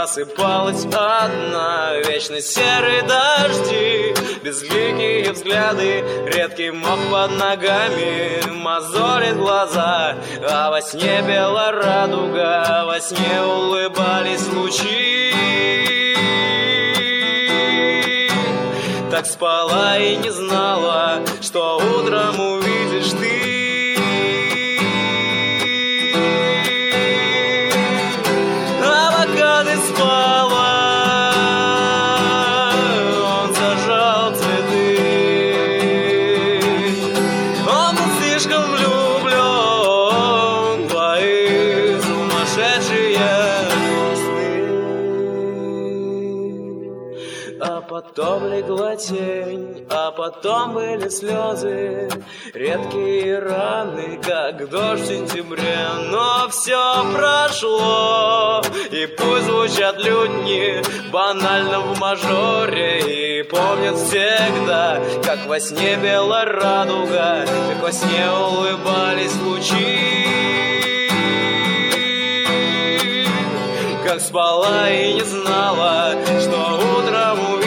просыпалась одна. Вечно серые дожди, безликие взгляды, редкий мох под ногами мозолит глаза. А во сне бела радуга, во сне улыбались лучи. Так спала и не знала, что утром увидишь ты. А пока ты спала, он сажал цветы. Он был слишком влюблен в твои сумасшедшие сны. А потом легла тень, а потом были слезы, редкие раны, как дождь в сентябре. Но все прошло, и пусть звучат лютни банально в мажоре, и помнят всегда, как во сне бела радуга, как во сне улыбались лучи. Как спала и не знала, что утром увидишь.